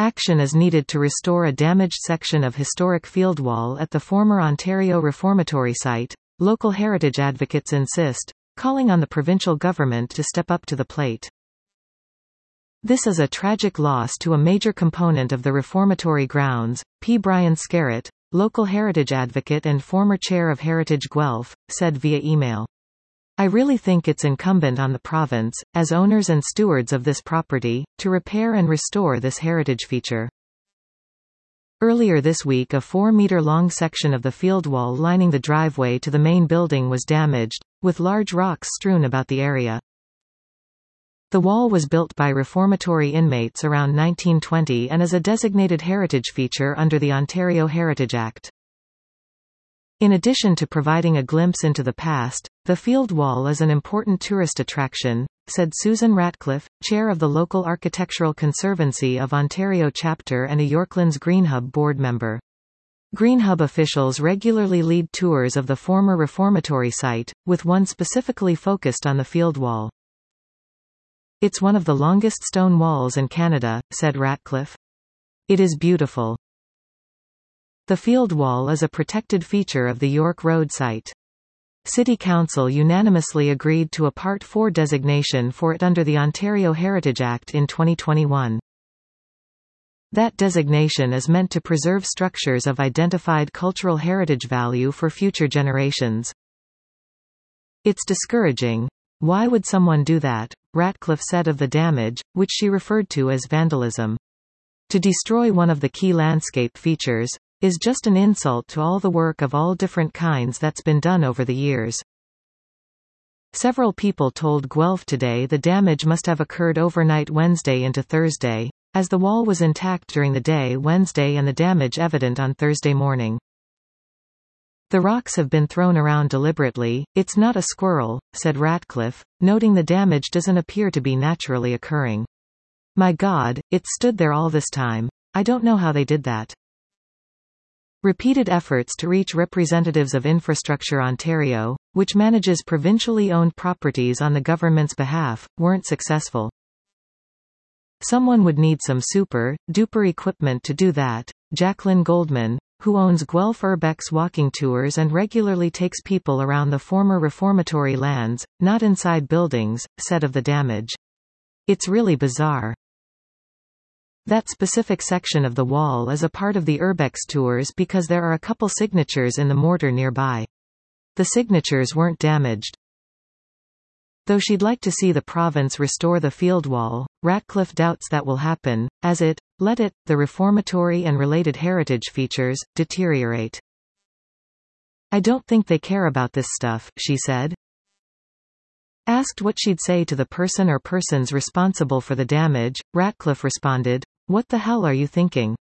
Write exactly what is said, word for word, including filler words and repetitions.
Action is needed to restore a damaged section of historic field wall at the former Ontario Reformatory site, local heritage advocates insist, calling on the provincial government to step up to the plate. This is a tragic loss to a major component of the reformatory grounds, P. Brian Scarrett, local heritage advocate and former chair of Heritage Guelph, said via email. I really think it's incumbent on the province, as owners and stewards of this property, to repair and restore this heritage feature. Earlier this week a four-metre-long section of the field wall lining the driveway to the main building was damaged, with large rocks strewn about the area. The wall was built by reformatory inmates around nineteen twenty and is a designated heritage feature under the Ontario Heritage Act. In addition to providing a glimpse into the past, the field wall is an important tourist attraction, said Susan Ratcliffe, chair of the local Architectural Conservancy of Ontario chapter and a Yorklands Greenhub board member. Greenhub officials regularly lead tours of the former reformatory site, with one specifically focused on the field wall. It's one of the longest stone walls in Canada, said Ratcliffe. It is beautiful. The field wall is a protected feature of the York Road site. City Council unanimously agreed to a Part four designation for it under the Ontario Heritage Act in twenty twenty-one. That designation is meant to preserve structures of identified cultural heritage value for future generations. It's discouraging. Why would someone do that? Ratcliffe said of the damage, which she referred to as vandalism. To destroy one of the key landscape features is just an insult to all the work of all different kinds that's been done over the years. Several people told Guelph Today the damage must have occurred overnight Wednesday into Thursday, as the wall was intact during the day Wednesday and the damage evident on Thursday morning. The rocks have been thrown around deliberately, it's not a squirrel, said Ratcliffe, noting the damage doesn't appear to be naturally occurring. My God, it stood there all this time. I don't know how they did that. Repeated efforts to reach representatives of Infrastructure Ontario, which manages provincially owned properties on the government's behalf, weren't successful. Someone would need some super, duper equipment to do that. Jacqueline Goldman, who owns Guelph Urbex walking tours and regularly takes people around the former reformatory lands, not inside buildings, said of the damage. It's really bizarre. That specific section of the wall is a part of the Urbex tours because there are a couple signatures in the mortar nearby. The signatures weren't damaged. Though she'd like to see the province restore the field wall, Ratcliffe doubts that will happen, as it, let it, the reformatory and related heritage features, deteriorate. I don't think they care about this stuff, she said. Asked what she'd say to the person or persons responsible for the damage, Ratcliffe responded, "What the hell are you thinking?